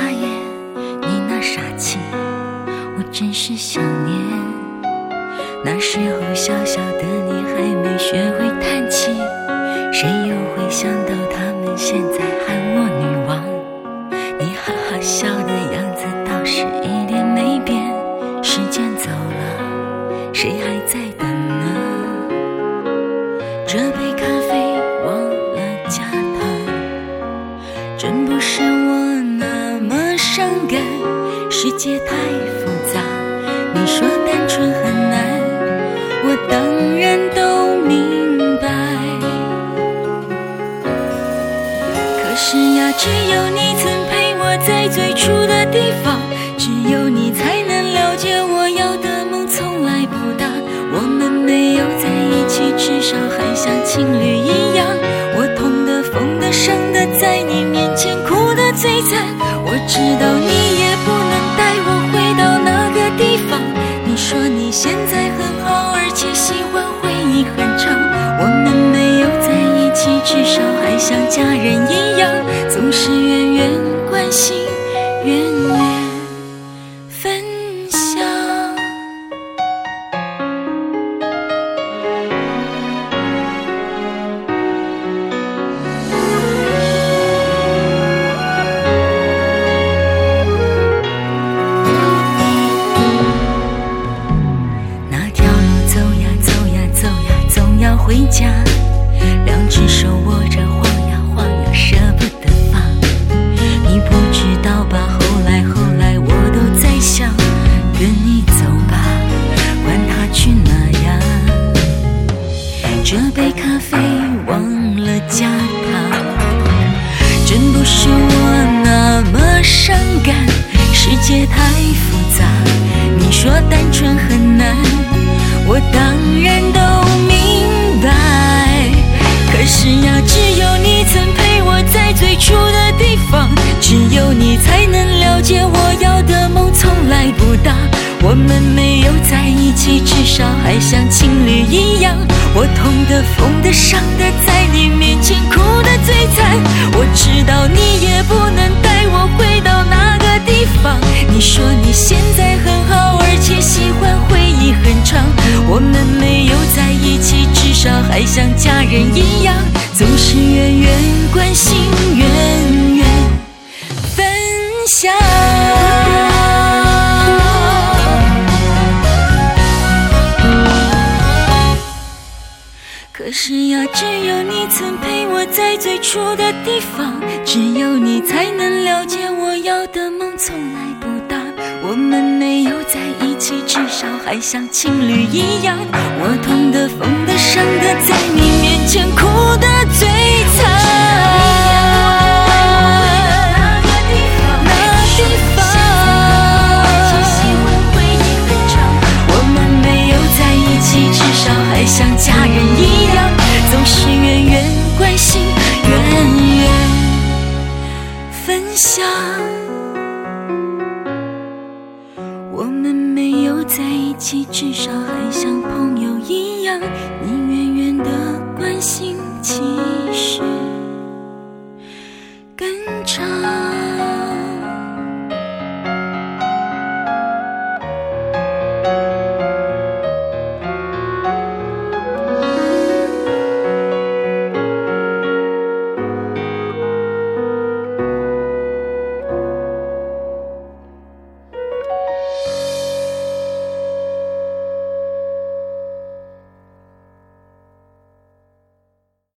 眼，你那傻气，我真是想念。那时候小小的你还没学会叹气，谁又会想到他们现在喊我女王？你哈哈笑的样子倒是一点没变，时间走了，谁还在等呢？这杯咖啡忘了加糖，真不是我那么伤感，世界太复杂，你说单纯很难，我当然都明白。可是呀，只有你曾陪我在最初的地方，只有你才能了解我要的梦从来不大。我们没有在一起，至少还像情侣一样，我痛的疯的伤的在你面前哭得最惨。我知道你也不能带我回到那个地方，你说你现在很好，而且喜欢回忆很长。我们没有在一起，至少还像家人一样，总是远远关心，远远分享。那条路走呀走呀走呀，总要回家，两只手握着晃呀晃呀，舍不得放。你不知道吧，后来我都在想，跟你走吧，管他去哪呀。这杯咖啡忘了加糖，真不是我那么伤感，世界太复杂，你说单纯很难，我当然都明白。可是呀，只有你曾陪我在最初的地方，只有你才能了解我要的梦从来不大。我们没有在一起，至少还像情侣一样，我痛的疯的伤的在你面前哭得最惨。我知道你也不能带我回到那个地方，你说你现在很好，而且喜欢回忆很长。我们没有在一起，至少还像家人一样，总是远远关心，远远分享。可是呀，只有你曾陪我在最初的地方，只有你才能了解我要的梦从来不大。我们没有在一起，至少还像情侣一样，我痛的疯的伤的在你面前哭得最惨。还像家人一样，总是远远关心，远远分享。我们没有在一起，至少还像朋友一样，你远远的关心，其实